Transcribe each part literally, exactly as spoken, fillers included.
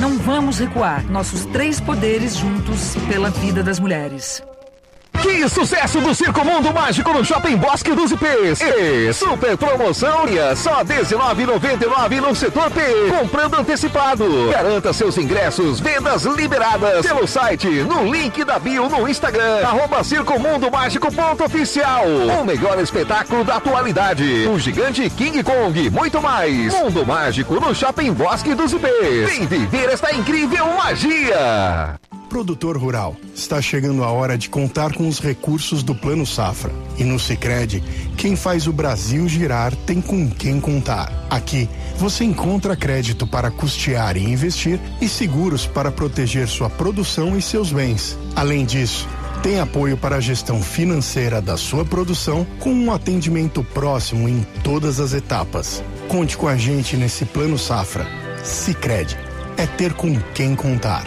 Não vamos recuar. Nossos três poderes juntos pela vida das mulheres. Que sucesso do Circo Mundo Mágico no Shopping Bosque dos Ipês. E super promoção e só dezenove reais e noventa e nove centavos no setor P. Comprando antecipado. Garanta seus ingressos. Vendas liberadas pelo site, no link da bio no Instagram. Arroba Circo Mundo Mágico ponto oficial. O melhor espetáculo da atualidade. O gigante King Kong. Muito mais. Mundo Mágico no Shopping Bosque dos Ipês. Vem viver esta incrível magia. Produtor rural, está chegando a hora de contar com os recursos do Plano Safra. E no Sicredi, quem faz o Brasil girar tem com quem contar. Aqui, você encontra crédito para custear e investir e seguros para proteger sua produção e seus bens. Além disso, tem apoio para a gestão financeira da sua produção com um atendimento próximo em todas as etapas. Conte com a gente nesse Plano Safra. Sicredi, é ter com quem contar.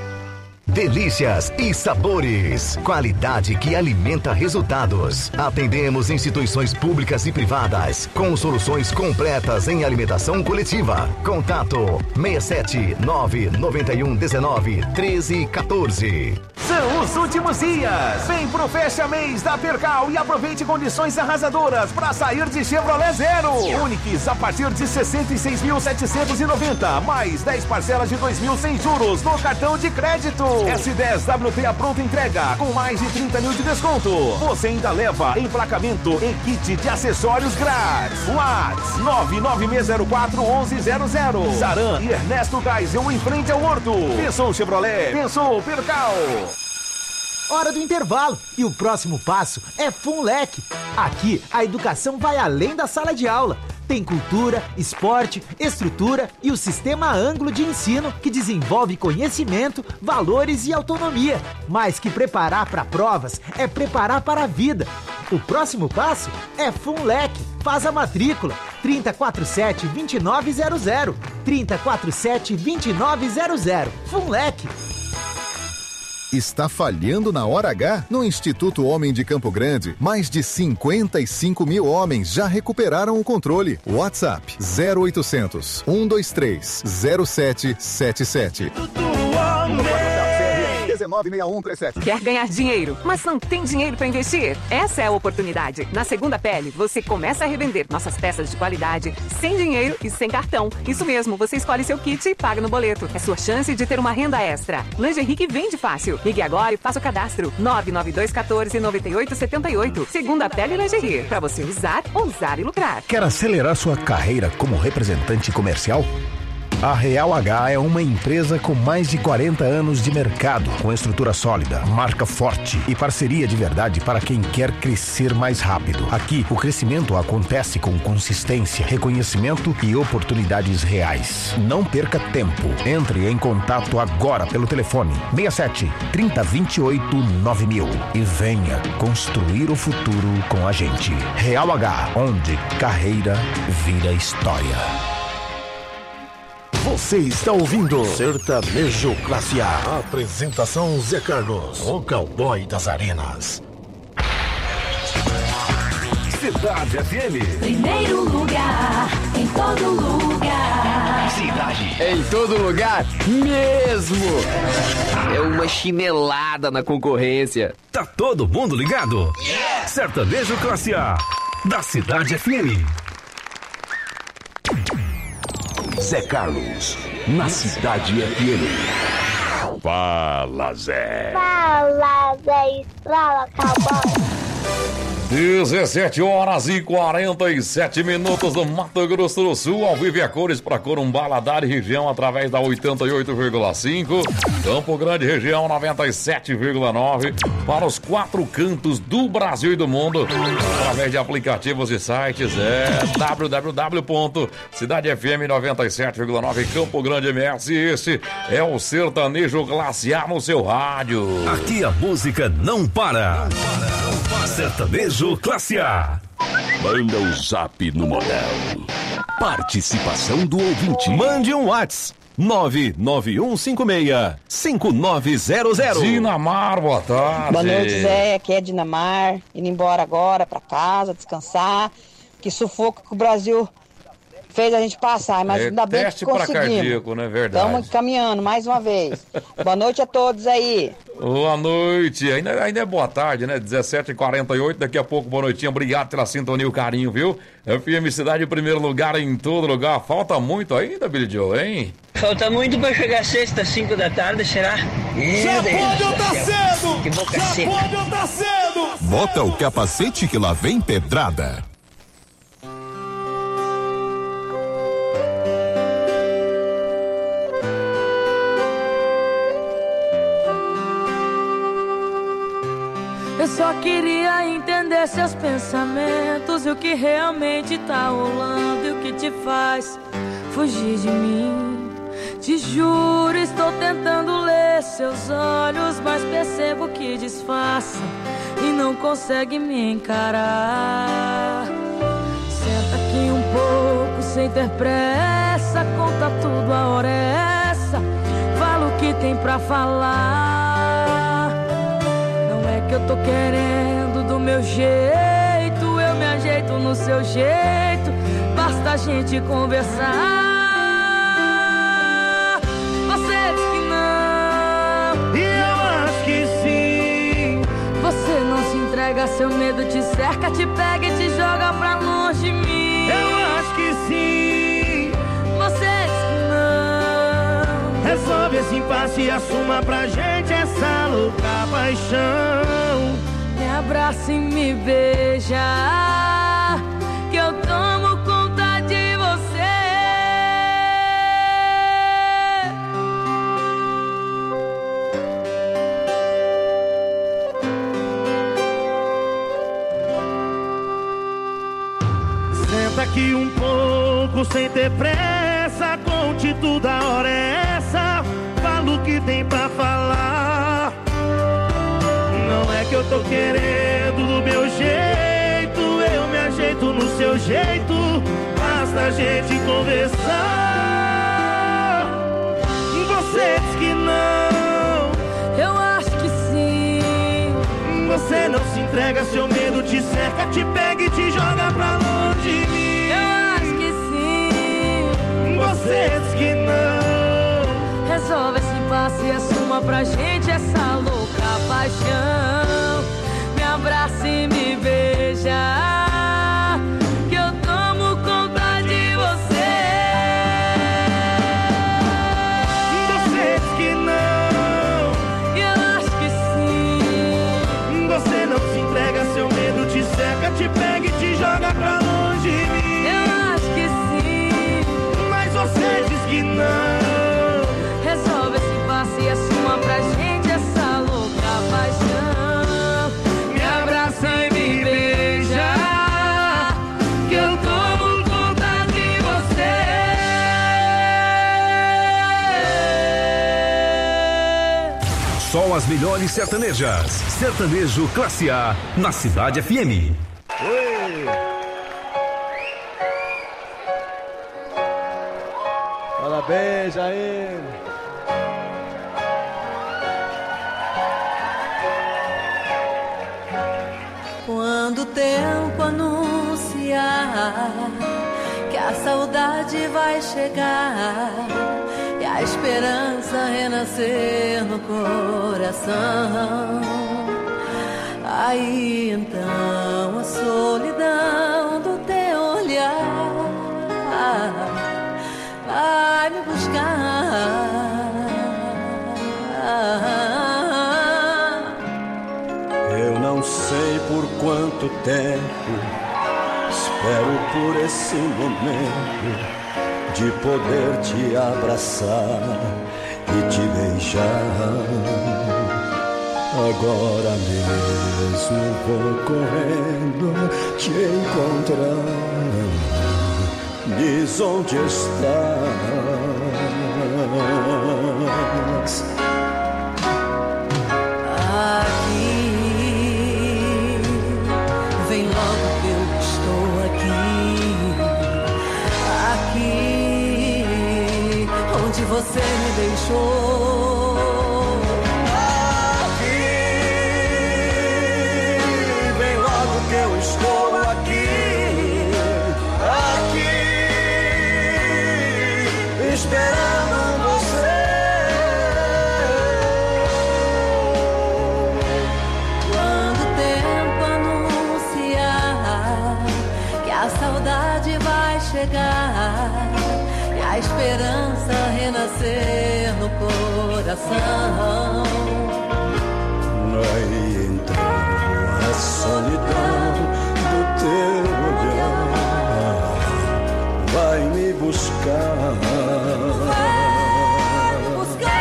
Delícias e sabores. Qualidade que alimenta resultados. Atendemos instituições públicas e privadas com soluções completas em alimentação coletiva. Contato seis sete nove nove um um nove treze quatorze. São os últimos dias. Vem pro Fecha Mês da Percal e aproveite condições arrasadoras para sair de Chevrolet Zero. Onix a partir de sessenta e seis mil setecentos e noventa, mais dez parcelas de dois mil sem juros no cartão de crédito. S dez W T a pronta entrega com mais de trinta mil de desconto. Você ainda leva emplacamento e kit de acessórios grátis. WhatsApp nove nove seis zero quatro um um zero zero. Saran e Ernesto Geisel em frente ao Horto. Pensou Chevrolet? Pensou Percal? Hora do intervalo e o próximo passo é FUNLEC. Aqui a educação vai além da sala de aula. Tem cultura, esporte, estrutura e o sistema Ângulo de ensino que desenvolve conhecimento, valores e autonomia. Mais que preparar para provas, é preparar para a vida. O próximo passo é FUNLEC. Faz a matrícula trinta, quarenta e sete, vinte e nove zero zero. trinta, quarenta e sete, vinte e nove zero zero. FUNLEC. Está falhando na hora H? No Instituto Homem de Campo Grande, mais de cinquenta e cinco mil homens já recuperaram o controle. WhatsApp zero oitocentos, um dois três, zero sete sete sete. dezenove seis um três sete. Quer ganhar dinheiro, mas não tem dinheiro para investir? Essa é a oportunidade. Na Segunda Pele, você começa a revender nossas peças de qualidade, sem dinheiro e sem cartão. Isso mesmo, você escolhe seu kit e paga no boleto. É sua chance de ter uma renda extra. Lingerie que vende fácil. Ligue agora e faça o cadastro. nove nove dois um quatro, nove oito sete oito. Segunda Pele Lingerie. Para você usar, ousar e lucrar. Quer acelerar sua carreira como representante comercial? A Real H é uma empresa com mais de quarenta anos de mercado, com estrutura sólida, marca forte e parceria de verdade para quem quer crescer mais rápido. Aqui, o crescimento acontece com consistência, reconhecimento e oportunidades reais. Não perca tempo. Entre em contato agora pelo telefone seis sete, trinta, vinte e oito, nove mil e venha construir o futuro com a gente. Real H, onde carreira vira história. Você está ouvindo Sertanejo Classe A. Apresentação Zé Carlos, o cowboy das arenas. Cidade F M. Primeiro lugar, em todo lugar. Cidade. Em todo lugar mesmo. É uma chinelada na concorrência. Tá todo mundo ligado? Yeah! Sertanejo Classe A, da Cidade F M. Zé Carlos, na Cidade F M. Fala, Zé. Fala, Zé Estrala, cowboy. dezessete horas e quarenta e sete minutos do Mato Grosso do Sul, ao vivo e a cores para Corumbá, Ladar e região através da oitenta e oito vírgula cinco, Campo Grande região noventa e sete vírgula nove, para os quatro cantos do Brasil e do mundo, através de aplicativos e sites, é w w w ponto cidade f m noventa e sete vírgula nove Campo Grande M S. Esse é o Sertanejo Classe A no seu rádio. Aqui a música não para. Não para, não para. Sertanejo Classe A. Manda o zap no modal. Participação do ouvinte. Mande um WhatsApp. nove nove um cinco seis, cinco nove zero zero. Dinamar, boa tarde. Boa noite, Zé. Aqui é Dinamar. Indo embora agora pra casa, descansar. Que sufoco que o Brasil fez a gente passar, mas É, ainda bem teste que para conseguimos. cardíaco, né? Verdade. Estamos caminhando mais uma vez. Boa noite a todos aí. Boa noite, ainda, ainda é boa tarde, né? dezessete e quarenta e oito, daqui a pouco, boa noitinha. Obrigado pela sintonia e o carinho, viu? F M Cidade em primeiro lugar em todo lugar. Falta muito ainda, Billy Joe, hein? Falta muito pra chegar sexta, cinco da tarde, será? Já pode ou tá cedo? Que boca Já seca. pode ou tá cedo? Bota o capacete que lá vem pedrada. Eu só queria entender seus pensamentos e o que realmente tá rolando e o que te faz fugir de mim. Te juro, estou tentando ler seus olhos, mas percebo que disfarça e não consegue me encarar. Senta aqui um pouco sem ter pressa, conta tudo, a hora é essa. Fala o que tem pra falar. Que eu tô querendo do meu jeito, eu me ajeito no seu jeito, basta a gente conversar. Você diz que não, e eu acho que sim. Você não se entrega, seu medo te cerca, te pega e te joga pra longe de mim. Eu acho que sim. Você diz que não. Resolve esse impasse e assuma pra gente essa louca paixão. Me abraça e me beija, que eu tomo conta de você. Senta aqui um pouco sem ter pressa, conte tudo, a hora é essa. Fala o que tem pra falar. Não é que eu tô querendo do meu jeito, eu me ajeito no seu jeito, basta a gente conversar. Você diz que não, eu acho que sim. Você não se entrega, seu medo te cerca, te pega e te joga pra longe de mim. Eu acho que sim. Você diz que não. Resolve esse impasse e assuma pra gente essa louca paixão. Me abraça e me beija, que eu tomo conta de você. Você diz que não, eu acho que sim. Você não se entrega, seu medo te cerca, te pega e te joga pra longe de mim. Eu acho que sim. Mas você diz que não. Resolve esse impasse e assuma pra gente essa louca paixão. Me abraça e me beija, que eu tomo conta de você. Só as melhores sertanejas. Sertanejo Classe A, na Cidade F M. Oi. Parabéns, Jair. Quando o tempo anunciar que a saudade vai chegar e a esperança renascer no coração, aí então a solidão do teu olhar vai me buscar. Eu não sei por quanto tempo espero por esse momento de poder te abraçar e te beijar. Agora mesmo vou correndo te encontrar. Diz onde estás. Aqui, vem logo que eu estou aqui. Aqui, onde você me deixou. Aqui, vem logo que eu estou aqui. Aqui, adormecer no coração. Vai entrar a solidão do teu olhar, vai me buscar. Vai me buscar.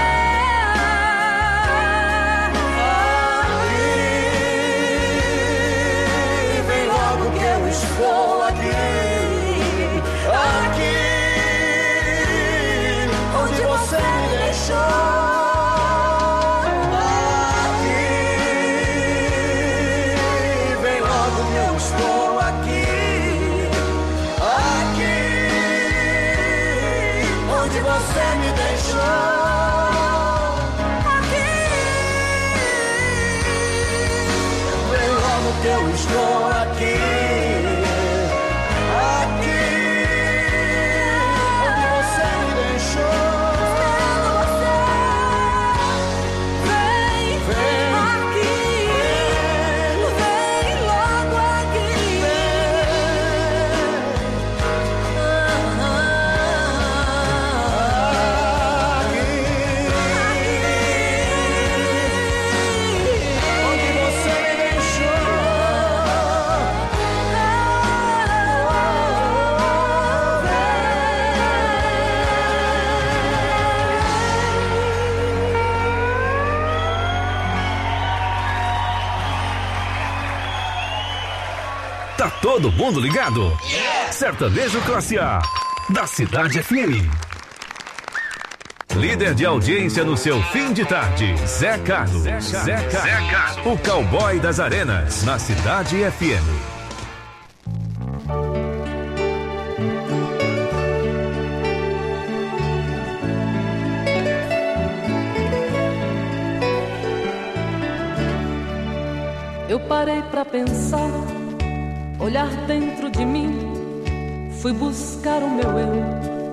Aqui, vem logo que eu estou aqui, aqui, onde você me deixou. Você me deixou aqui. Vem logo que eu estou aqui, aqui, onde você me deixou. Vem, vem aqui, vem logo aqui. Tá todo mundo ligado? Yeah! Sertanejo Classe A, da Cidade F M. Líder de audiência no seu fim de tarde, Zé Carlos. Zé Carlos, Zé Carlos. Zé Carlos. O cowboy das arenas, na Cidade F M. Eu parei pra pensar, olhar dentro de mim, fui buscar o meu eu.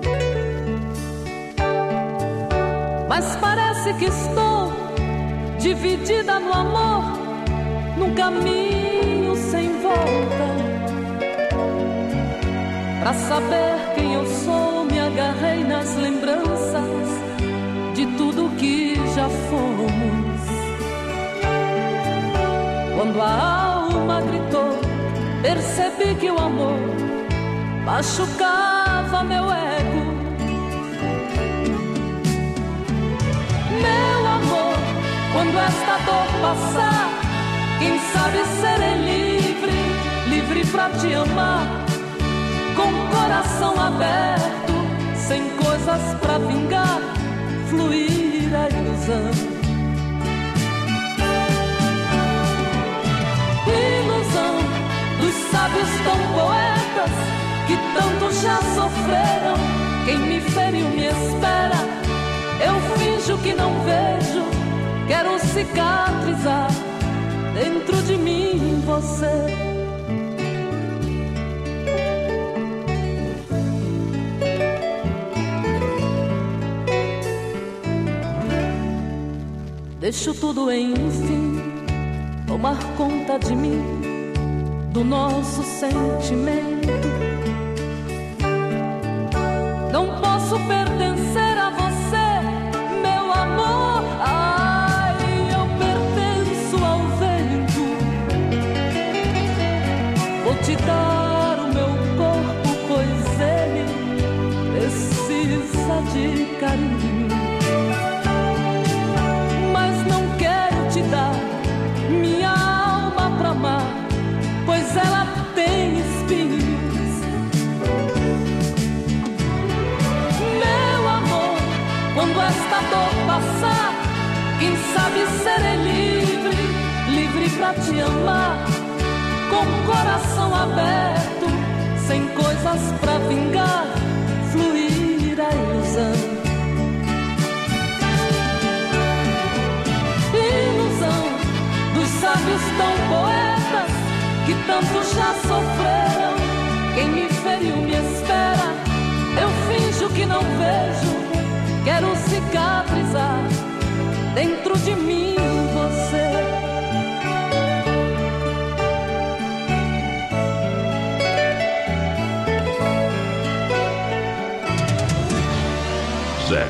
Mas parece que estou dividida no amor, num caminho sem volta. Pra saber quem eu sou, me agarrei nas lembranças de tudo que já fomos. Quando a alma gritou, percebi que o amor machucava meu ego. Meu amor, quando esta dor passar, quem sabe serei livre, livre pra te amar, com o coração aberto, sem coisas pra vingar, fluir a ilusão. Dos sábios tão poetas que tanto já sofreram. Quem me feriu me espera. Eu finjo que não vejo. Quero cicatrizar dentro de mim você. Deixo tudo enfim tomar conta de mim, do nosso sentimento. Não posso pertencer a você, meu amor. Ai, eu pertenço ao vento. Vou te dar o meu corpo, pois ele precisa de carinho. Mas não quero te dar minha alma pra amar, pois ela tem espinhos. Meu amor, quando esta dor passar, quem sabe serei livre, livre pra te amar, com o coração aberto, sem coisas pra vingar, fluir a ilusão. Ilusão dos sábios tão poetas que tanto já sofreram. Quem me feriu me espera. Eu finjo que não vejo. Quero cicatrizar dentro de mim você.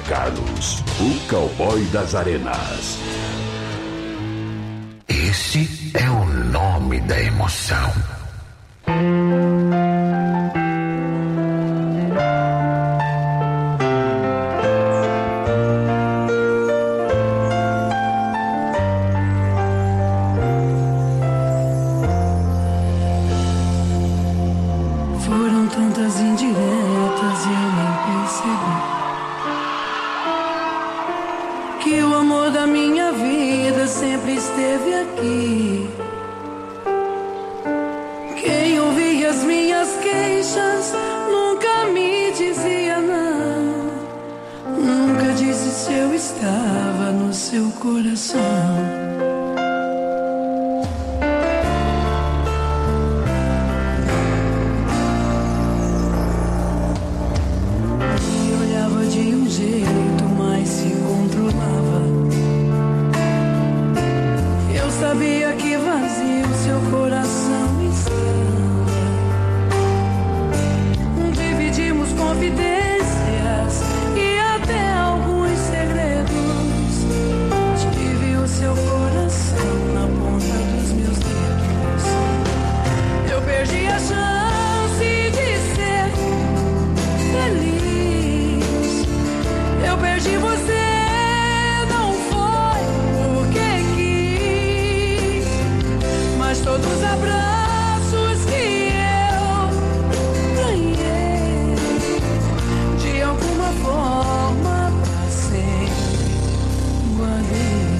Carlos, o cowboy das arenas. Esse é o nome da emoção. Foram tantas indiretas e eu nem percebi que o amor da minha vida sempre esteve aqui. Quem ouvia as minhas queixas nunca me dizia não. Nunca disse se eu estava no seu coração. Sabia que vazio seu coração estava. Dividimos confidências e até alguns segredos. Tive o seu coração na ponta dos meus dedos. Eu perdi a chance de ser feliz. Eu perdi você. Todos os abraços que eu ganhei, de alguma forma pra sempre guardei.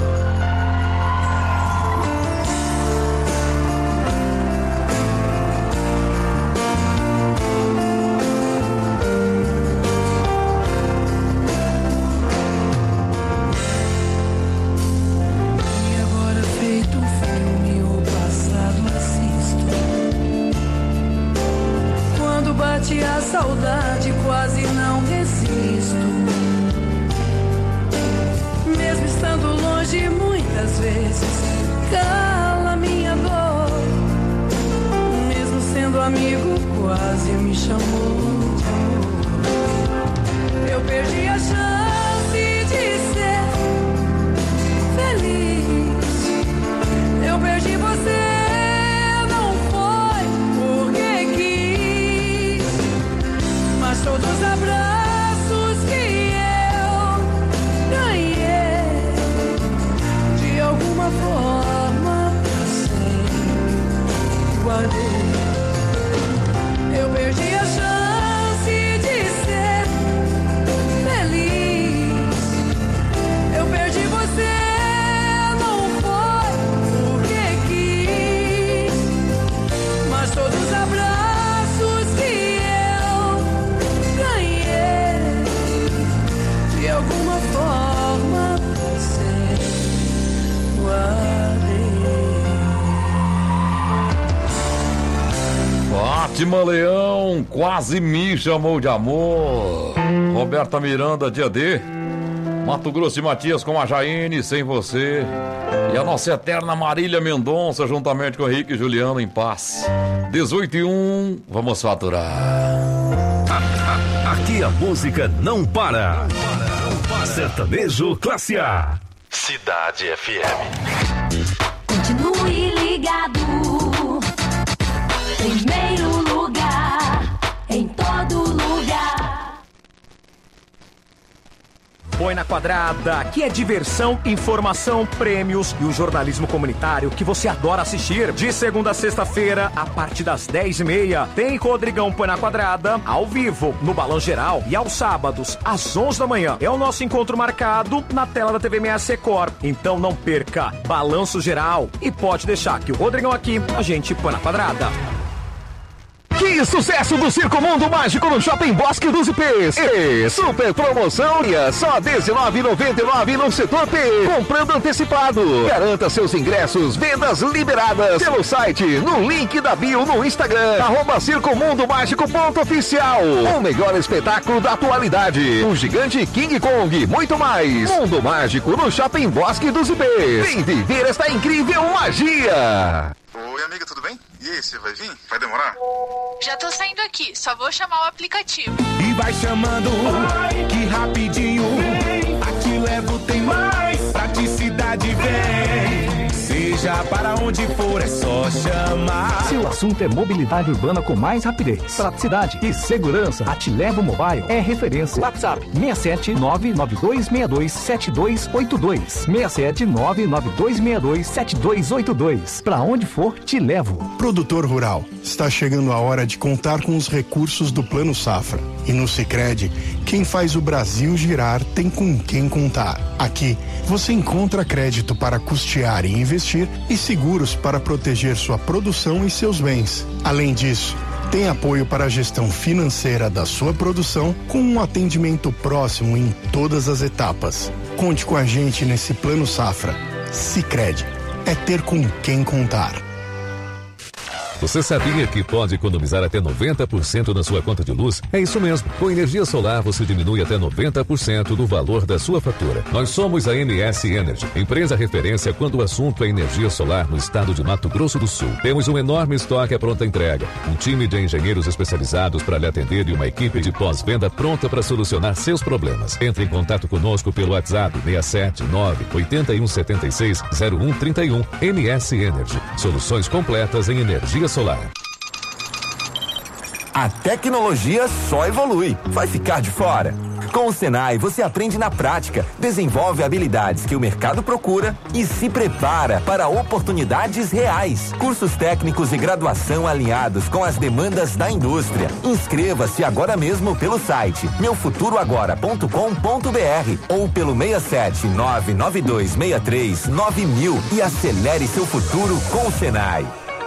E agora feito um filme, quando bate a saudade, quase não resisto. Mesmo estando longe, muitas vezes cala minha dor. Mesmo sendo amigo, quase me chamou de amor. Eu perdi a chance de ser feliz. Eu perdi você. Todos os abraços que eu ganhei, de alguma forma sempre guardei. Eu perdi a chance de ser feliz. Eu perdi você, não foi porque quis, mas todos os abraços de alguma forma você guardei. Fátima Leão quase me chamou de amor. Roberta Miranda, dia D. Mato Grosso e Matias com a Jaine, Sem Você. E a nossa eterna Marília Mendonça, juntamente com Henrique e Juliano, Em Paz. dezoito e um, vamos faturar. Aqui a música não para. Sertanejo Classe A. Cidade F M. Continue ligado. Primeiro lugar, em todo lugar. Põe na Quadrada, aqui é diversão, informação, prêmios e o jornalismo comunitário que você adora assistir. De segunda a sexta-feira, a partir das dez e meia, tem Rodrigão Põe na Quadrada, ao vivo, no Balão Geral, e aos sábados, às onze da manhã. É o nosso encontro marcado na tela da T V M S Record. Então não perca, Balanço Geral, e pode deixar que o Rodrigão aqui, a gente põe na quadrada. Que sucesso do Circo Mundo Mágico no Shopping Bosque dos Ipês. E super promoção só dezenove reais e noventa e nove centavos no setor P. Comprando antecipado. Garanta seus ingressos, vendas liberadas pelo site, no link da bio no Instagram, arroba Circo Mundo Mágico ponto oficial. O melhor espetáculo da atualidade. O gigante King Kong, muito mais. Mundo Mágico no Shopping Bosque dos Ipês. Vem viver esta incrível magia. Oi, amiga, tudo bem? E aí, você vai vir? Vai demorar? Já tô saindo aqui, só vou chamar o aplicativo. E vai chamando, que rapidinho onde for é só chamar. Se o assunto é mobilidade urbana com mais rapidez, praticidade e segurança, a Te Levo Mobile é referência. WhatsApp seis sete nove nove dois seis dois sete dois oito dois. seis sete nove nove dois seis dois sete dois oito dois. Pra onde for, te levo. Produtor rural, está chegando a hora de contar com os recursos do Plano Safra. E no Sicredi, quem faz o Brasil girar tem com quem contar. Aqui, você encontra crédito para custear e investir e seguros para proteger sua produção e seus bens. Além disso, tem apoio para a gestão financeira da sua produção com um atendimento próximo em todas as etapas. Conte com a gente nesse Plano Safra. Sicredi, é ter com quem contar. Você sabia que pode economizar até noventa por cento na sua conta de luz? É isso mesmo. Com energia solar, você diminui até noventa por cento do valor da sua fatura. Nós somos a M S Energy, empresa referência quando o assunto é energia solar no estado de Mato Grosso do Sul. Temos um enorme estoque à pronta entrega, um time de engenheiros especializados para lhe atender e uma equipe de pós-venda pronta para solucionar seus problemas. Entre em contato conosco pelo WhatsApp seis sete nove oito um sete seis zero um três um. M S Energy, soluções completas em energia solar. A tecnologia só evolui. Vai ficar de fora? Com o Senai, você aprende na prática, desenvolve habilidades que o mercado procura e se prepara para oportunidades reais. Cursos técnicos e graduação alinhados com as demandas da indústria. Inscreva-se agora mesmo pelo site meu futuro agora ponto com ponto b r ou pelo seis sete nove nove dois seis três nove mil e acelere seu futuro com o Senai.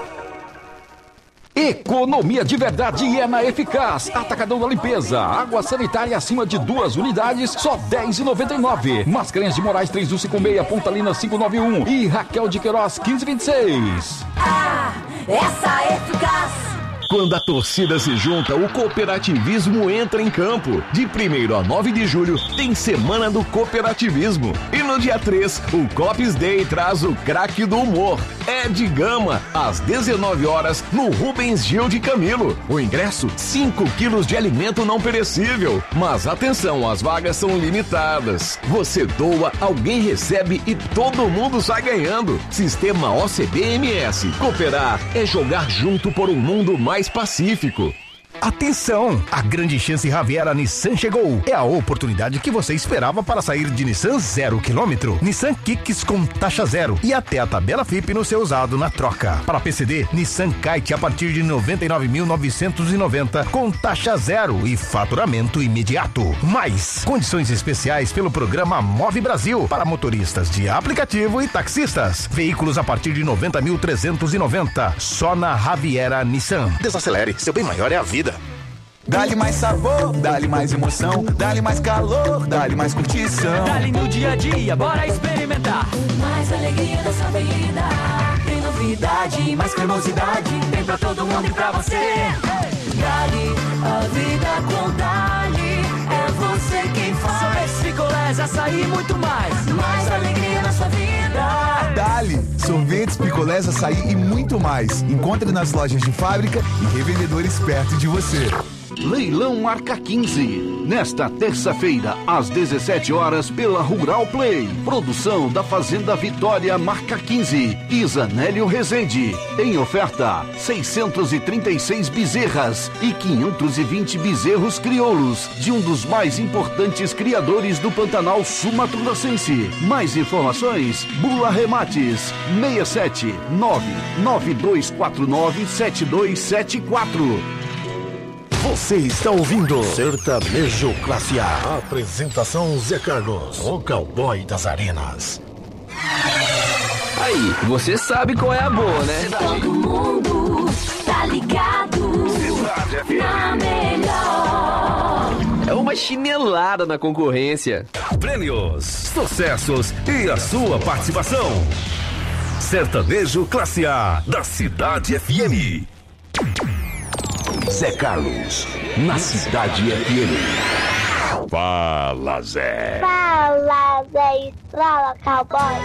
Economia de verdade é na Eficaz. Atacadão da limpeza. Água sanitária acima de duas unidades, só dez reais e noventa e nove centavos. Mascarenhas de Moraes três um cinco seis, Pontalina cinco nove um e Raquel de Queiroz quinze vinte e seis. Ah, essa é Eficaz. Quando a torcida se junta, o cooperativismo entra em campo. De primeiro a nove de julho, tem Semana do Cooperativismo. E no dia três, o Cops Day traz o craque do humor, Ed Gama, às dezenove horas, no Rubens Gil de Camilo. O ingresso, cinco quilos de alimento não perecível. Mas atenção, as vagas são limitadas. Você doa, alguém recebe e todo mundo sai ganhando. Sistema O C B M S. Cooperar é jogar junto por um mundo mais mais pacífico. Atenção! A grande chance Raviera Nissan chegou. É a oportunidade que você esperava para sair de Nissan zero quilômetro. Nissan Kicks com taxa zero e até a tabela F I P no seu usado na troca. Para P C D, Nissan Kite a partir de noventa e nove mil novecentos e noventa com taxa zero e faturamento imediato. Mais condições especiais pelo programa Move Brasil para motoristas de aplicativo e taxistas. Veículos a partir de noventa mil trezentos e noventa. Só na Raviera Nissan. Desacelere, seu bem maior é a vida. Dá-lhe mais sabor, dá-lhe mais emoção, dá-lhe mais calor, dá-lhe mais curtição. Dá-lhe no dia a dia, bora experimentar. Mais alegria nessa vida. Tem novidade, mais cremosidade. Tem pra todo mundo e pra você. Dá-lhe a vida com Dá-lhe. É você quem faz. Sorvetes, picolés, açaí e muito mais. Mais alegria na sua vida. Dá-lhe sorvetes, picolés, açaí e muito mais. Encontre nas lojas de fábrica e revendedores perto de você. Leilão Arca quinze. Nesta terça-feira, às dezessete horas, pela Rural Play. Produção da Fazenda Vitória Marca quinze. Isanélio Rezende. Em oferta, seiscentos e trinta e seis bezerras e quinhentos e vinte bezerros crioulos de um dos mais importantes criadores do Pantanal Sul-Mato-Grossense. Mais informações, Bula Remates, seis sete nove nove dois quatro nove sete dois sete quatro. Você está ouvindo Sertanejo Classe A. Apresentação Zé Carlos, o cowboy das arenas. Aí, você sabe qual é a boa, né? Todo mundo tá ligado na melhor. É uma chinelada na concorrência. Prêmios, sucessos e a sua participação. Sertanejo Classe A, da Cidade F M. Zé Carlos, na Cidade F M. Fala, Zé. Fala, Zé Estrala, cowboy.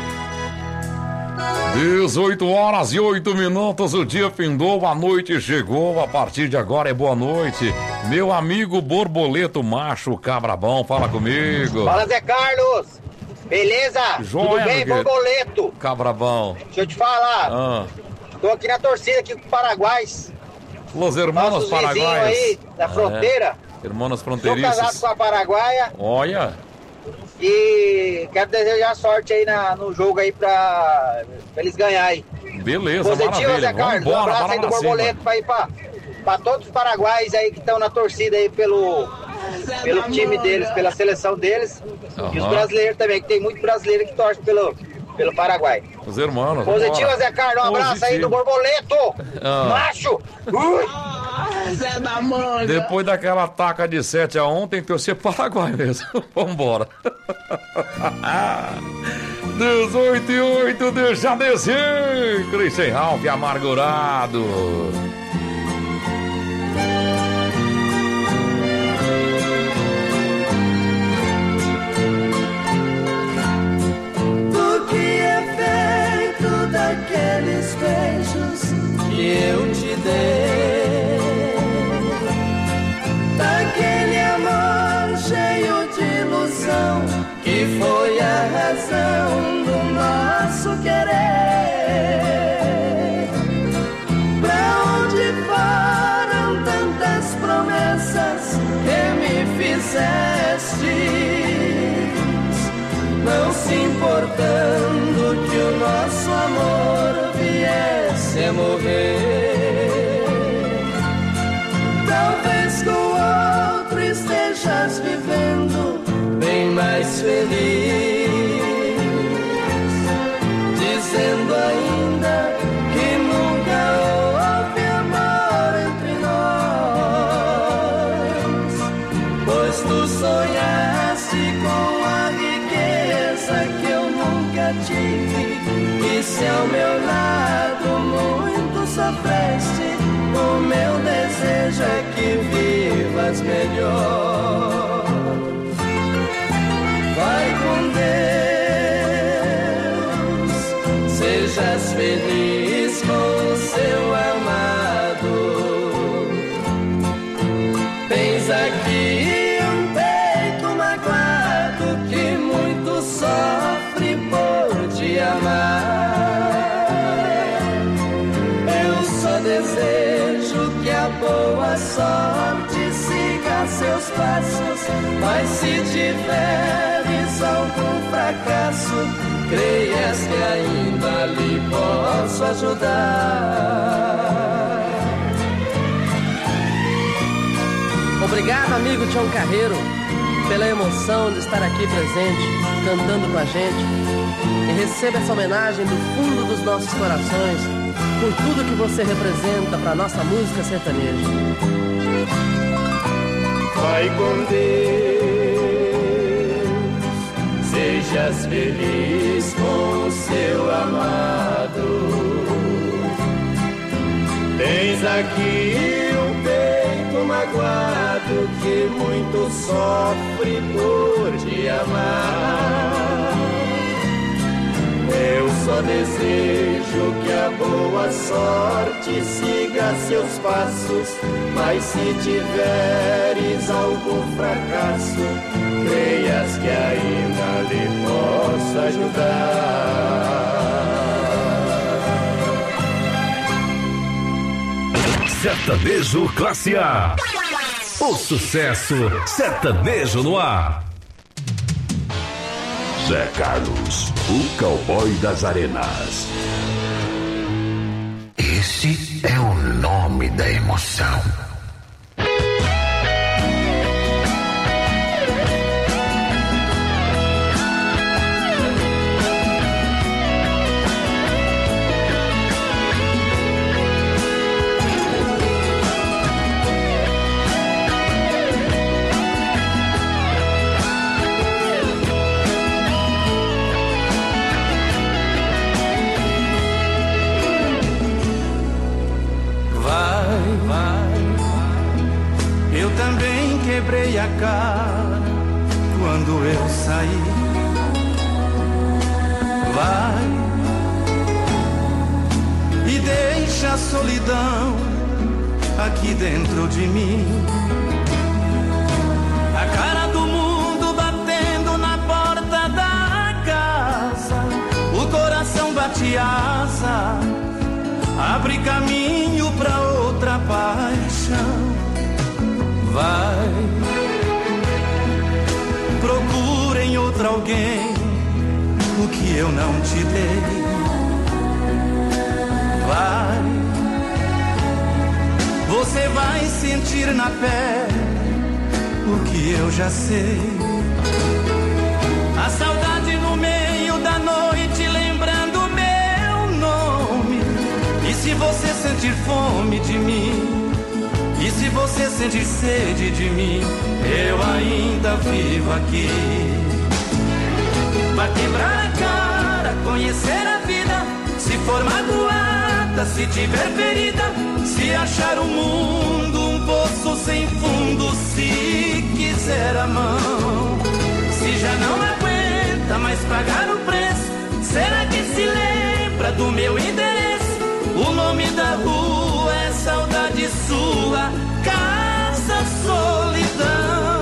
dezoito horas e oito minutos, o dia findou, a noite chegou, a partir de agora é boa noite. Meu amigo borboleto macho cabrabão, fala comigo. Fala, Zé Carlos. Beleza? Joia, Tudo bem, meu querido. Borboleto? Cabrabão. Deixa eu te falar. Ah. Tô aqui na torcida aqui com o Paraguai. Los hermanos Nossos vizinhos paraguaios. aí, da fronteira. É. Hermanos Sou fronteiriços. casado com a paraguaia. Olha. E quero desejar sorte aí na, no jogo aí pra, pra eles ganharem. Beleza, Positivo, maravilha. Zé Carlos. Um Vambora, abraço bora aí do pra cima. Borboleto pra ir pra, pra todos os paraguaios aí que estão na torcida aí pelo, pelo time deles, pela seleção deles. E os Aham. brasileiros também, que tem muito brasileiro que torce pelo, pelo Paraguai. Os hermanos. Positivo, vambora. Zé Carlos. Um abraço aí do Borboleto. Ah. Macho. Ui. Zé da manga. Depois daquela taca de sete a um, tem que torcer Paraguai mesmo. Vambora. dezoito e oito, deixa descer. Christian Ralph, amargurado. O que é feito daqueles beijos que eu te dei? Daquele amor cheio de ilusão que foi a razão do nosso querer. Pra onde foram tantas promessas que me fizeste? Não se importando que o nosso amor viesse a morrer. Talvez com outro estejas vivendo bem mais feliz, dizendo ainda que nunca houve amor entre nós, pois tu sonhaste com a riqueza que eu nunca tive, e se ao meu lado muito sofreste, o meu desejo é que vivas melhor. Vai com Deus, sejas feliz com o seu amado. Tens aqui um peito magoado que muito sofre por te amar. Eu só desejo que a boa sorte siga seus passos, mas se tiveres algum fracasso, creias que ainda lhe posso ajudar. Obrigado, amigo Tião Carreiro, pela emoção de estar aqui presente, cantando com a gente. E receba essa homenagem do fundo dos nossos corações, por tudo que você representa para nossa música sertaneja. Vai com Deus, sejas feliz com o seu amado. Tens aqui um peito magoado que muito sofre por te amar. Eu só desejo que a boa sorte siga seus passos, mas se tiveres algum fracasso, creias que ainda lhe posso ajudar. Sertanejo Classe A. O sucesso sertanejo no ar. Zé Carlos, o cowboy das arenas. Esse é o nome da emoção. Quebrei a cara quando eu saí. Vai e deixa a solidão aqui dentro de mim. A cara do mundo batendo na porta da de asa, abre caminho pra outra paixão. Vai, procura em outro alguém o que eu não te dei. Vai, você vai sentir na pele o que eu já sei. A saudade no meio da noite lembrando meu nome. E se você sentir fome de mim, e se você sentir sede de mim, eu ainda vivo aqui. Vai quebrar a cara, conhecer a vida, se for magoada, se tiver ferida, se achar o mundo um poço sem fundo, se quiser a mão, se já não aguenta mais pagar o preço, será que se lembra do meu endereço? O nome da rua é saudade sua, Casa Solidão.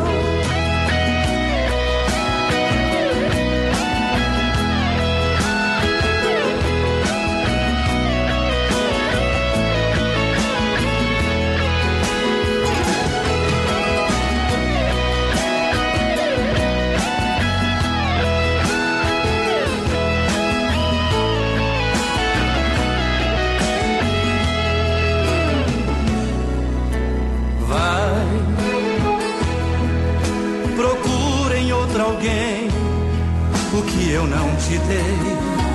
Alguém o que eu não te dei.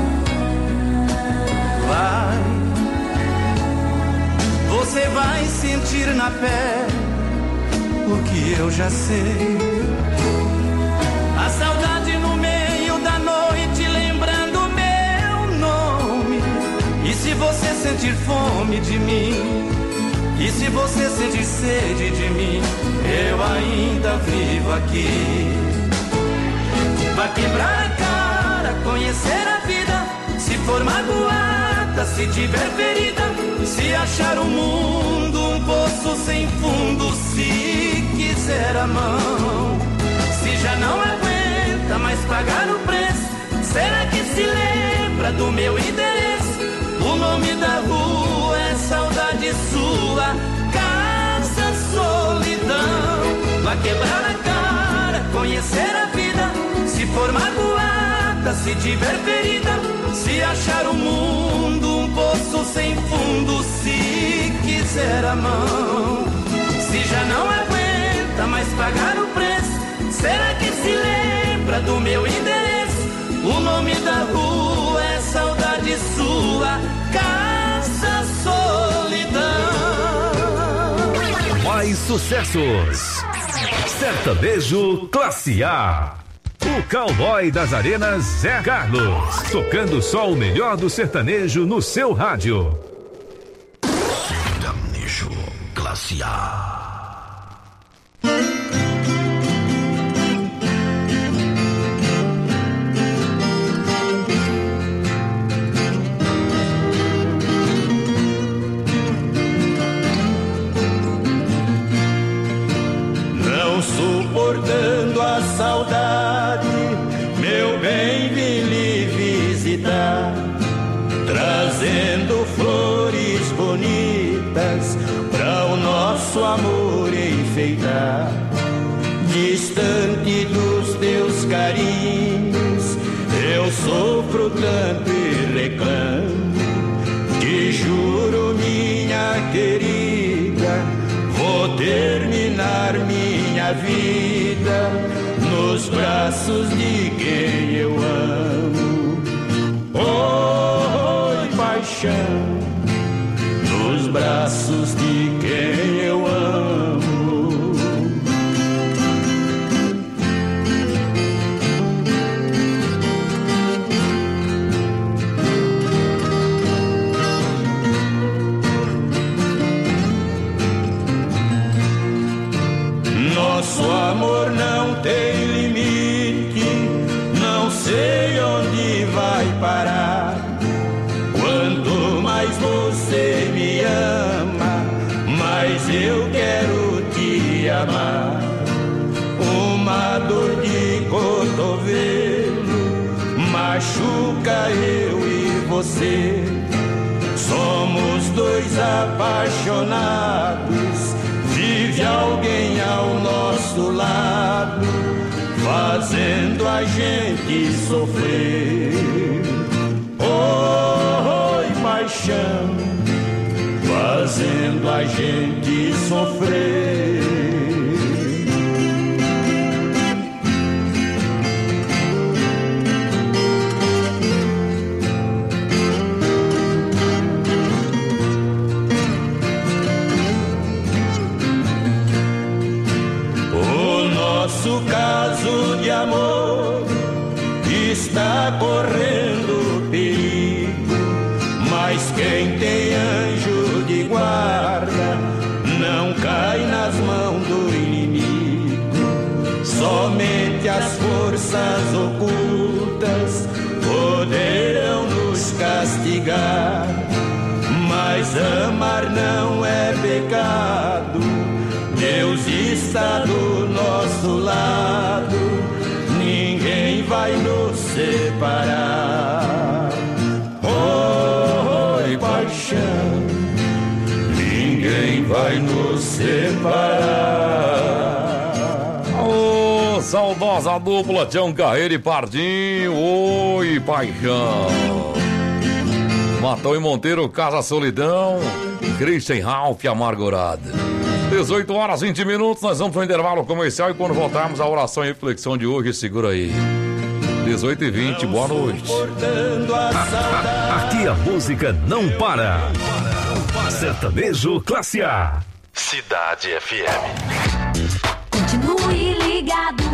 Vai, você vai sentir na pele o que eu já sei. A saudade no meio da noite lembrando meu nome. E se você sentir fome de mim, e se você sentir sede de mim, eu ainda vivo aqui. Vai quebrar a cara, conhecer a vida, se for magoada, se tiver ferida, se achar o mundo um poço sem fundo, se quiser a mão, se já não aguenta mais pagar o preço, será que se lembra do meu endereço? O nome da rua é saudade sua, Casa Solidão. Vai quebrar a cara, conhecer a vida, se for magoada, se tiver ferida, se achar o mundo um poço sem fundo, se quiser a mão, se já não aguenta mais pagar o preço, será que se lembra do meu endereço? O nome da rua é saudade sua, Casa Solidão. Mais sucessos. Sertanejo Classe A. O cowboy das arenas Zé Carlos, tocando só o melhor do sertanejo no seu rádio. Sertanejo Classe A. Não suportando a saudade, meu bem, vim lhe visitar, trazendo flores bonitas para o nosso amor enfeitar. Distante dos teus carinhos, eu sofro tanto e reclamo. Te juro, minha querida, vou terminar minha vida nos braços de quem eu amo. Oh, paixão, nos braços de quem eu amo. Nosso amor não tem limite, não sei onde vai parar. Quanto mais você me ama, mais eu quero te amar. Uma dor de cotovelo machuca eu e você. Somos dois apaixonados, vive alguém ao nosso lado, fazendo a gente sofrer. Oi, paixão, fazendo a gente sofrer. Nosso caso de amor está correndo perigo, mas quem tem anjo de guarda não cai nas mãos do inimigo. Somente as forças ocultas poderão nos castigar, mas amar não é pecado. Deus está do nosso lado, ninguém vai nos separar. Oi, paixão, ninguém vai nos separar. Ô, saudosa dupla Tião Carreiro e Pardinho. Oi, paixão. Matão e Monteiro, Casa Solidão, Christian Ralph Amargurada. dezoito horas e vinte minutos, nós vamos para o intervalo comercial e quando voltarmos a oração e reflexão de hoje, segura aí. dezoito e vinte, boa noite. Aqui a música não para. Sertanejo Classe A. Cidade F M. Continue ligado.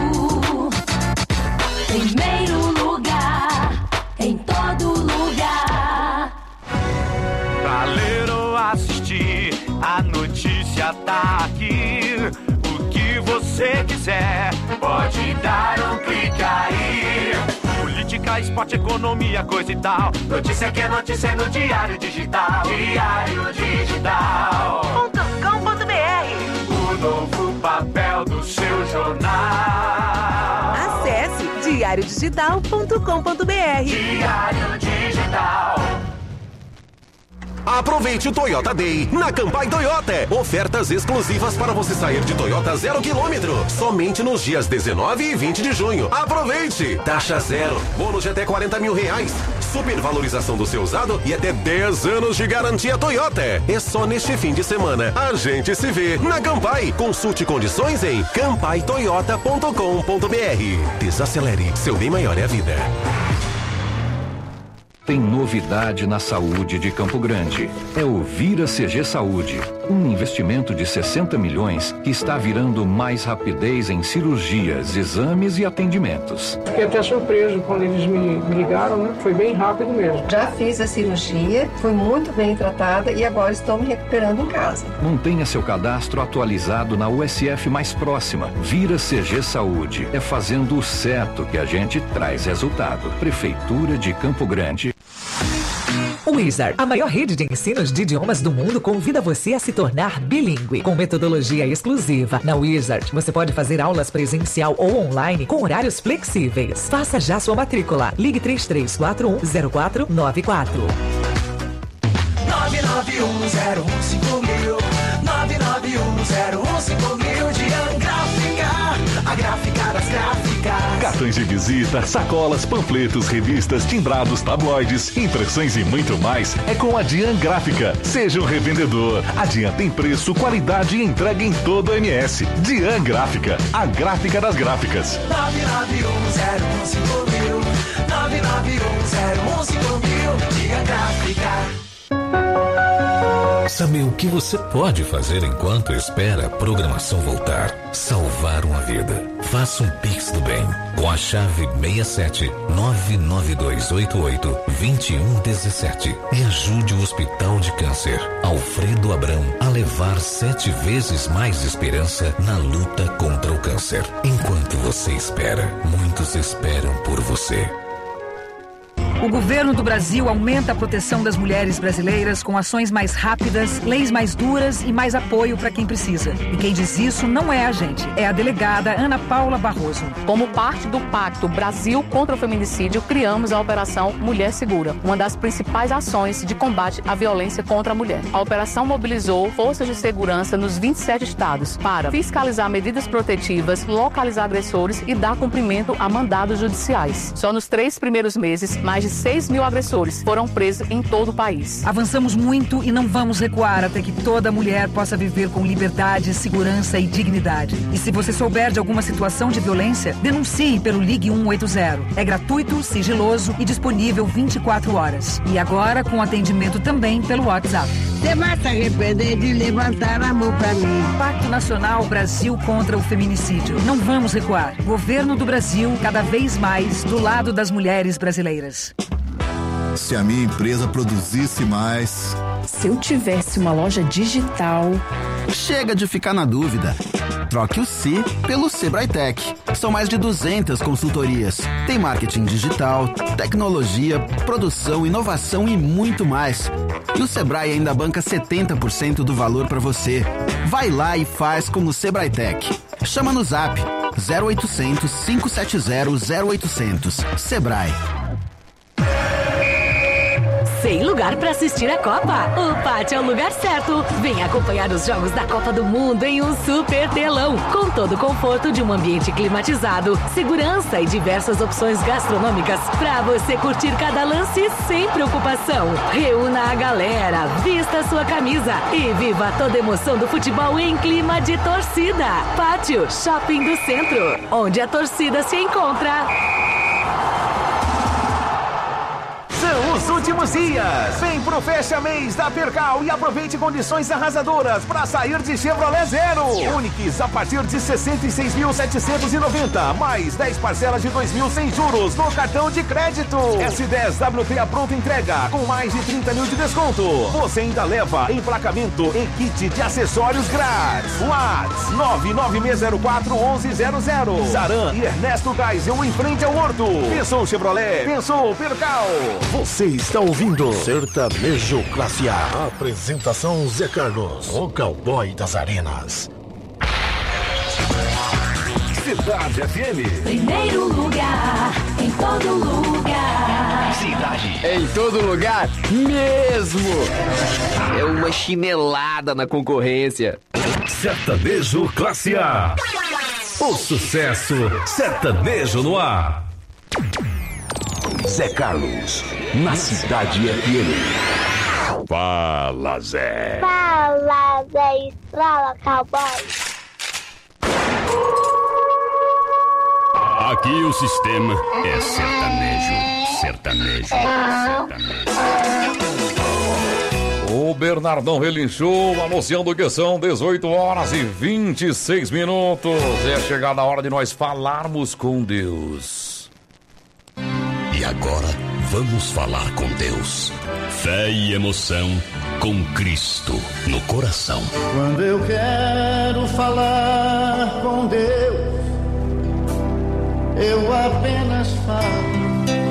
Primeiro lugar, em todo lugar. Pra ler ou assistir, a notícia tá aqui. O que você quiser, pode dar um clique aí. Política, esporte, economia, coisa e tal. Notícia que é notícia no Diário Digital. Diário Digital ponto com ponto b r. O novo papel do seu jornal. Acesse diário digital ponto com ponto b r. Diário Digital. Aproveite o Toyota Day na Campai Toyota. Ofertas exclusivas para você sair de Toyota zero quilômetro. Somente nos dias dezenove e vinte de junho. Aproveite! Taxa zero. Bônus de até quarenta mil reais. Supervalorização do seu usado e até dez anos de garantia Toyota. É só neste fim de semana. A gente se vê na Campai. Consulte condições em campai toyota ponto com ponto b r. Desacelere. Seu bem maior é a vida. Tem novidade na saúde de Campo Grande. É o Vira C G Saúde, um investimento de sessenta milhões que está virando mais rapidez em cirurgias, exames e atendimentos. Fiquei até surpreso quando eles me, me ligaram, né? Foi bem rápido mesmo. Já fiz a cirurgia, fui muito bem tratada e agora estou me recuperando em casa. Mantenha seu cadastro atualizado na U S F mais próxima. Vira C G Saúde. É fazendo o certo que a gente traz resultado. Prefeitura de Campo Grande. Wizard, a maior rede de ensinos de idiomas do mundo, convida você a se tornar bilíngue. Com metodologia exclusiva, na Wizard, você pode fazer aulas presencial ou online com horários flexíveis. Faça já sua matrícula. Ligue três três quatro um zero quatro nove quatro. nove nove um zero um cinco mil. nove nove um zero um cinco mil. Dian Gráfica, a gráfica das gráficas. Cartões de visita, sacolas, panfletos, revistas, timbrados, tabloides, impressões e muito mais é com a Dian Gráfica. Seja um revendedor. A Dian tem preço, qualidade e entrega em todo o M S. Dian Gráfica, a gráfica das gráficas. nove nove um zero um cinco mil. nove nove um zero um cinco mil. Dian Gráfica. Sabe o que você pode fazer enquanto espera a programação voltar? Salvar uma vida. Faça um Pix do Bem com a chave seis sete nove nove dois oito oito dois um um sete e ajude o Hospital de Câncer Alfredo Abrão a levar sete vezes mais esperança na luta contra o câncer. Enquanto você espera, muitos esperam por você. O governo do Brasil aumenta a proteção das mulheres brasileiras com ações mais rápidas, leis mais duras e mais apoio para quem precisa. E quem diz isso não é a gente, é a delegada Ana Paula Barroso. Como parte do Pacto Brasil contra o Feminicídio, criamos a Operação Mulher Segura, uma das principais ações de combate à violência contra a mulher. A operação mobilizou forças de segurança nos vinte e sete estados para fiscalizar medidas protetivas, localizar agressores e dar cumprimento a mandados judiciais. Só nos três primeiros meses, mais de seis mil agressores foram presos em todo o país. Avançamos muito e não vamos recuar até que toda mulher possa viver com liberdade, segurança e dignidade. E se você souber de alguma situação de violência, denuncie pelo Ligue um oito zero. É gratuito, sigiloso e disponível vinte e quatro horas. E agora com atendimento também pelo WhatsApp. Você vai se arrepender de levantar a mão pra mim. Pacto Nacional Brasil contra o Feminicídio. Não vamos recuar. Governo do Brasil, cada vez mais do lado das mulheres brasileiras. Se a minha empresa produzisse mais... Se eu tivesse uma loja digital... Chega de ficar na dúvida. Troque o Si pelo Sebrae Tech. São mais de duzentas consultorias. Tem marketing digital, tecnologia, produção, inovação e muito mais. E o Sebrae ainda banca setenta por cento do valor para você. Vai lá e faz como o Sebrae Tech. Chama no Zap zero oitocentos, cinco sete zero, zero oitocentos. Sebrae. Sem lugar para assistir a Copa? O Pátio é o lugar certo. Venha acompanhar os jogos da Copa do Mundo em um super telão, com todo o conforto de um ambiente climatizado, segurança e diversas opções gastronômicas para você curtir cada lance sem preocupação. Reúna a galera, vista sua camisa e viva toda a emoção do futebol em clima de torcida. Pátio Shopping do Centro, onde a torcida se encontra. São os últimos dias. Vem pro Fecha Mês da Percal e aproveite condições arrasadoras para sair de Chevrolet Zero. Onix a partir de sessenta e seis mil setecentos e noventa, mais dez parcelas de dois mil sem juros no cartão de crédito. S dez W T a pronta entrega com mais de trinta mil de desconto. Você ainda leva emplacamento e kit de acessórios grátis. WhatsApp nove nove seis zero quatro um um zero zero. Saran e Ernesto Geisel em frente ao Horto. Pensou Chevrolet? Pensou Percal. Você está ouvindo Sertanejo Classe A. Apresentação Zé Carlos, o cowboy das arenas. Cidade F M. Primeiro lugar, em todo lugar. Cidade. Em todo lugar mesmo. É uma chinelada na concorrência. Sertanejo Classe A. O sucesso sertanejo no ar. Zé Carlos, na Cidade F M. Fala, Zé. Fala, Zé Estrala, cowboy. Aqui o sistema é sertanejo, sertanejo, sertanejo. O Bernardão relinchou, anunciando que são dezoito horas e vinte e seis minutos. É chegada a hora de nós falarmos com Deus. E agora vamos falar com Deus. Fé e emoção com Cristo no coração. Quando eu quero falar com Deus, eu apenas falo.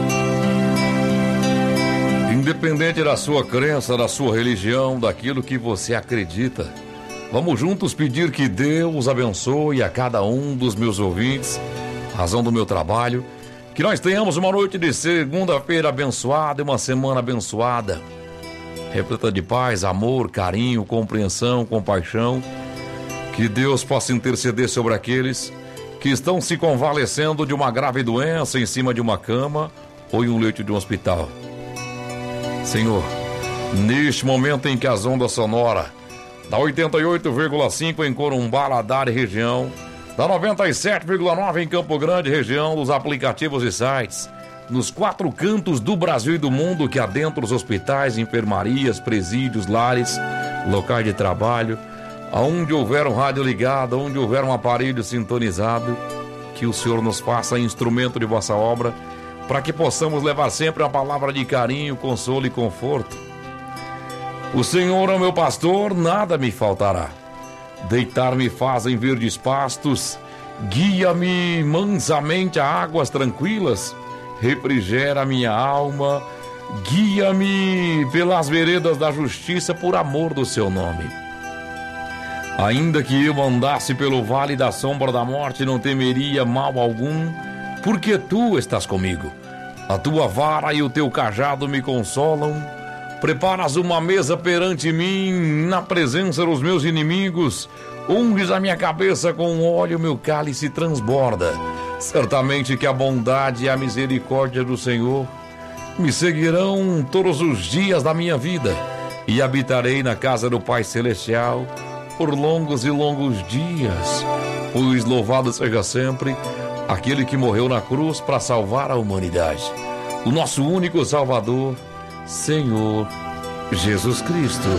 Independente da sua crença, da sua religião, daquilo que você acredita, vamos juntos pedir que Deus abençoe a cada um dos meus ouvintes, razão do meu trabalho, que nós tenhamos uma noite de segunda-feira abençoada e uma semana abençoada, repleta de paz, amor, carinho, compreensão, compaixão, que Deus possa interceder sobre aqueles que estão se convalescendo de uma grave doença em cima de uma cama ou em um leito de um hospital. Senhor, neste momento em que as ondas sonoras da oitenta e oito vírgula cinco em Corumbá, Ladar e região, da noventa e sete vírgula nove em Campo Grande, região, dos aplicativos e sites, nos quatro cantos do Brasil e do mundo que adentram os hospitais, enfermarias, presídios, lares, locais de trabalho, aonde houver um rádio ligado, onde houver um aparelho sintonizado, que o Senhor nos faça instrumento de vossa obra, para que possamos levar sempre uma palavra de carinho, consolo e conforto. O Senhor é o meu pastor, nada me faltará. Deitar-me faz em verdes pastos, guia-me mansamente a águas tranquilas, refrigera minha alma, guia-me pelas veredas da justiça por amor do seu nome. Ainda que eu andasse pelo vale da sombra da morte, não temeria mal algum, porque tu estás comigo. A tua vara e o teu cajado me consolam. Preparas uma mesa perante mim, na presença dos meus inimigos. Unges a minha cabeça com óleo, meu cálice transborda. Certamente que a bondade e a misericórdia do Senhor me seguirão todos os dias da minha vida, e habitarei na casa do Pai Celestial por longos e longos dias. Pois louvado seja sempre aquele que morreu na cruz para salvar a humanidade, o nosso único Salvador, Senhor Jesus Cristo.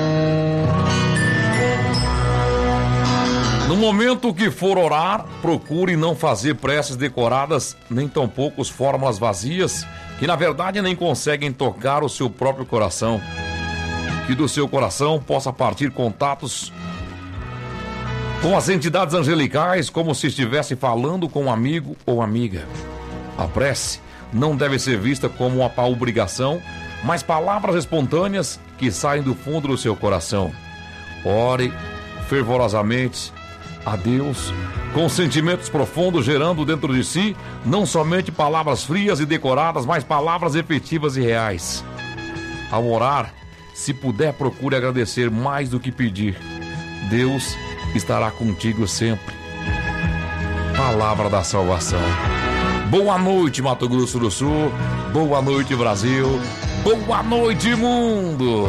No momento que for orar, procure não fazer preces decoradas, nem tampouco fórmulas vazias, que na verdade nem conseguem tocar o seu próprio coração. Que do seu coração possa partir contatos com as entidades angelicais, como se estivesse falando com um amigo ou amiga. A prece não deve ser vista como uma obrigação, mas palavras espontâneas que saem do fundo do seu coração. Ore fervorosamente a Deus, com sentimentos profundos, gerando dentro de si não somente palavras frias e decoradas, mas palavras efetivas e reais. Ao orar, se puder, procure agradecer mais do que pedir. Deus estará contigo sempre. Palavra da salvação. Boa noite, Mato Grosso do Sul. Boa noite, Brasil. Boa noite, mundo.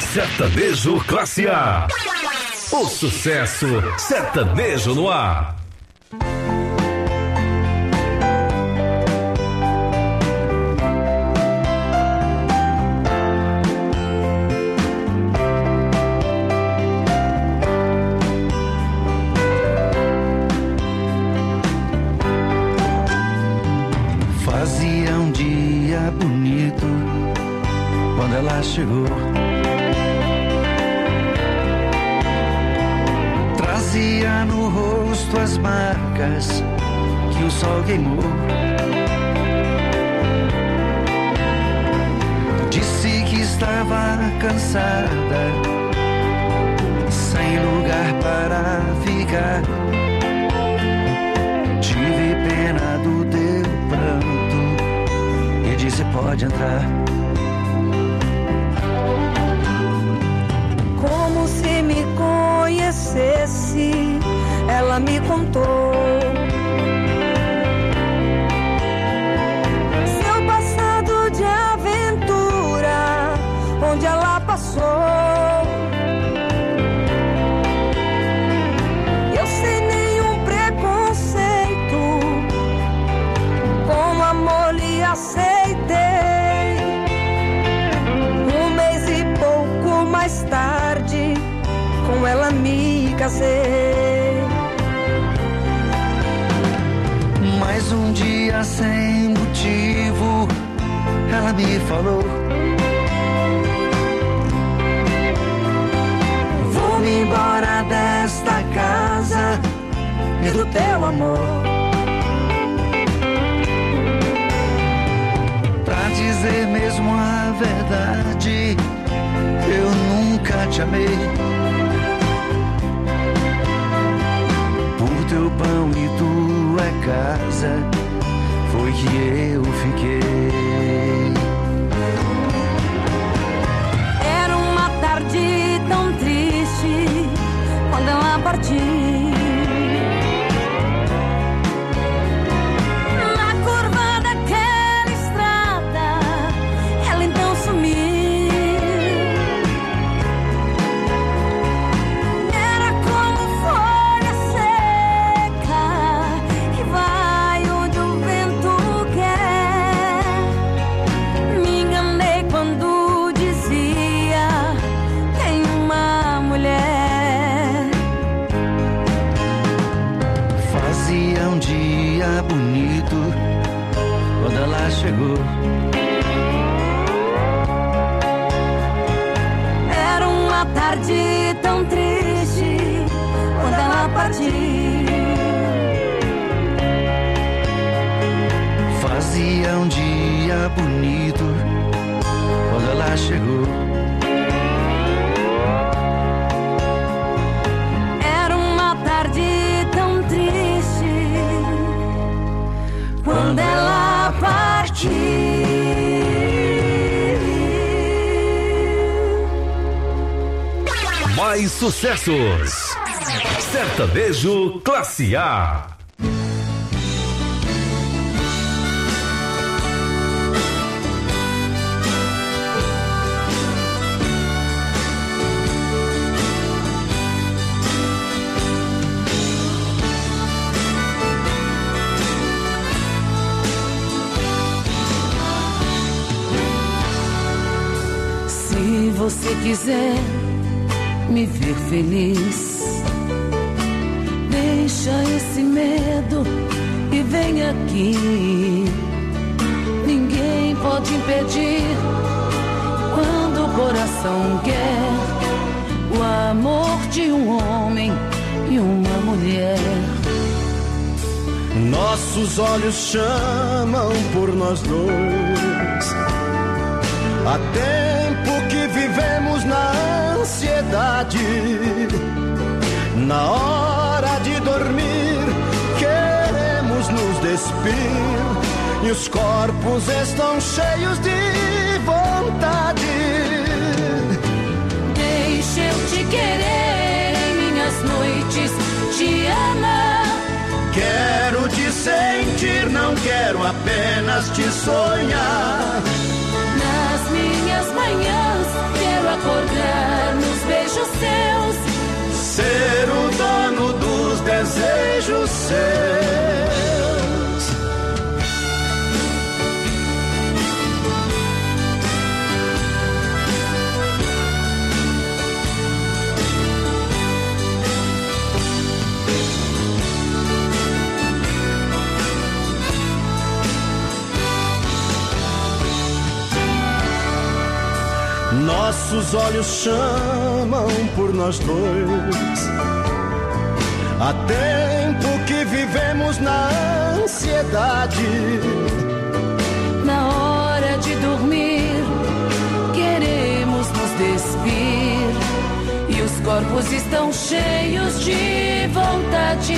Sertanejo Classe A. O sucesso sertanejo no ar. Fazia um dia bonito quando ela chegou. Trazia no rosto as marcas que o sol queimou. Disse que estava cansada, sem lugar para ficar. Tive pena do teu pranto e disse: pode entrar. Como se me conhecesse, ela me contou seu passado de aventura, onde ela passou. Eu sem nenhum preconceito, com amor lhe aceitei. Um mês e pouco mais tarde, com ela me casei. Mais um dia sem motivo, ela me falou: vou-me embora desta casa e do teu amor. Pra dizer mesmo a verdade, eu nunca te amei. Por teu pão e tua casa foi que eu fiquei. Era uma tarde tão triste quando ela partiu. Na curva daquela estrada, ela então sumiu. Era como folha seca que vai onde o vento quer. Me enganei quando dizia: tem uma mulher. Fazia um dia bonito quando ela chegou. Era uma tarde tão triste quando ela partiu. Fazia um dia bonito quando ela chegou. Era uma tarde tão triste quando ela partiu. Mais sucessos. Sertanejo Classe A. Se você quiser me ver feliz, deixa esse medo e vem aqui. Ninguém pode impedir quando o coração quer o amor de um homem e uma mulher. Nossos olhos chamam por nós dois. Há tempo que vivemos na ansiedade. Na hora de dormir, queremos nos despir. E os corpos estão cheios de vontade. Deixa eu te querer em minhas noites, te amar. Quero te sentir, não quero apenas te sonhar. Nas minhas manhãs quero acordar Nossos olhos chamam por nós dois. Há tempo que vivemos na ansiedade. Na hora de dormir, queremos nos despir. E os corpos estão cheios de vontade.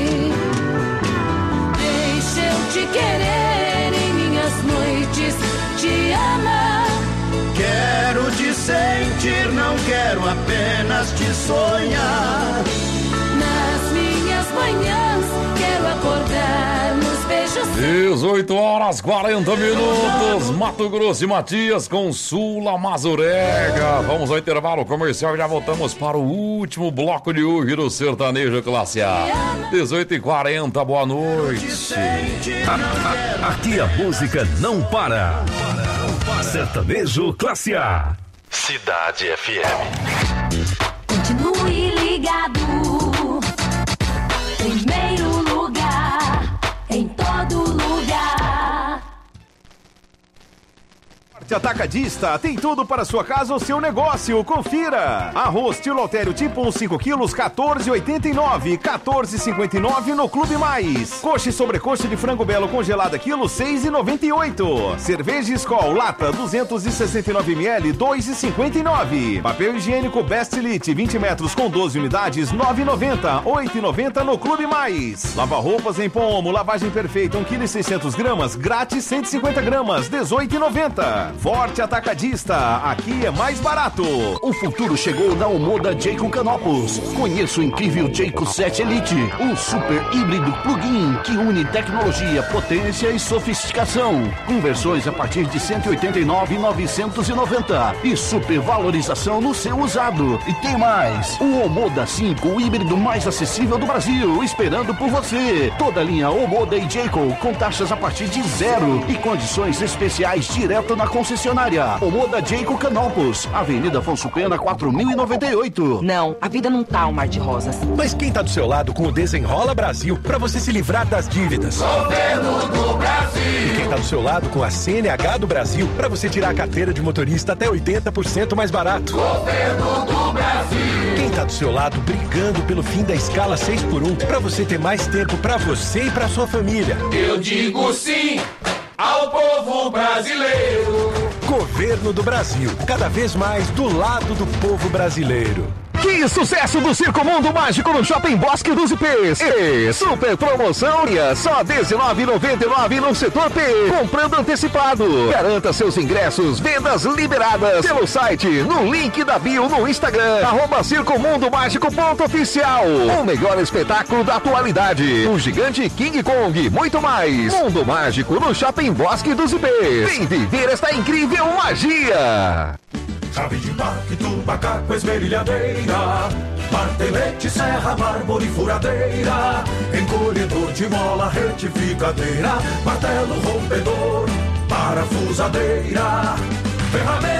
Deixa eu te querer em minhas noites, te amar. Quero te sentir, não quero apenas te sonhar. Nas minhas manhãs, quero acordar nos beijos. dezoito horas quarenta minutos, Mato Grosso e Matias com Sula Mazurega. Vamos ao intervalo comercial e já voltamos para o último bloco de hoje do Sertanejo Classe A. dezoito e quarenta, boa noite. A, a, aqui a música não para. Sertanejo Classe A. Cidade F M. Continue ligado. Primeiro lugar, em todo lugar. Atacadista tem tudo para sua casa ou seu negócio. Confira. Arroz Tio Lautério tipo um, cinco quilos, quatorze e oitenta e nove. quatorze e cinquenta e nove no Clube Mais. Coxa e sobrecoxa de frango belo congelada quilo, seis e noventa e oito. Cerveja Skol lata duzentos e sessenta e nove mililitros, dois e cinquenta e nove. Papel higiênico Best Elite vinte metros com doze unidades, nove e noventa. oito e noventa no Clube Mais. Lava roupas em Pomo, lavagem perfeita um quilo e seiscentos gramas, grátis cento e cinquenta gramas, dezoito e noventa. Forte Atacadista, aqui é mais barato. O futuro chegou na Omoda Jayco Canopus. Conheça o incrível Jayco sete Elite, um super híbrido plug-in que une tecnologia, potência e sofisticação. Com versões a partir de cento e oitenta e nove mil novecentos e noventa e super valorização no seu usado. E tem mais, o Omoda cinco, o híbrido mais acessível do Brasil, esperando por você. Toda a linha Omoda e Jayco com taxas a partir de zero e condições especiais direto na concessionária. Omoda Jayco Canopus, Avenida Afonso Pena, quatro mil e noventa e oito. Não, a vida não tá um mar de rosas. Mas quem tá do seu lado com o Desenrola Brasil pra você se livrar das dívidas? Governo do Brasil. E quem tá do seu lado com a C N H do Brasil pra você tirar a carteira de motorista até oitenta por cento mais barato? Governo do Brasil. Quem tá do seu lado brigando pelo fim da escala seis por um pra você ter mais tempo pra você e pra sua família? Eu digo sim ao povo brasileiro. Governo do Brasil, cada vez mais do lado do povo brasileiro. Que sucesso do Circo Mundo Mágico no Shopping Bosque dos Ipês. E super promoção, só dezenove reais e noventa e nove centavos no setor P. Comprando antecipado. Garanta seus ingressos, vendas liberadas pelo site, no link da bio no Instagram, arroba Circo Mundo Mágico ponto oficial. O melhor espetáculo da atualidade. O gigante King Kong, muito mais. Mundo Mágico no Shopping Bosque dos Ipês. Vem viver esta incrível magia. Chave de impacto, macaco, esmerilhadeira, martelete, serra, mármore, furadeira, encolhedor de mola, retificadeira, martelo, rompedor, parafusadeira, ferramenta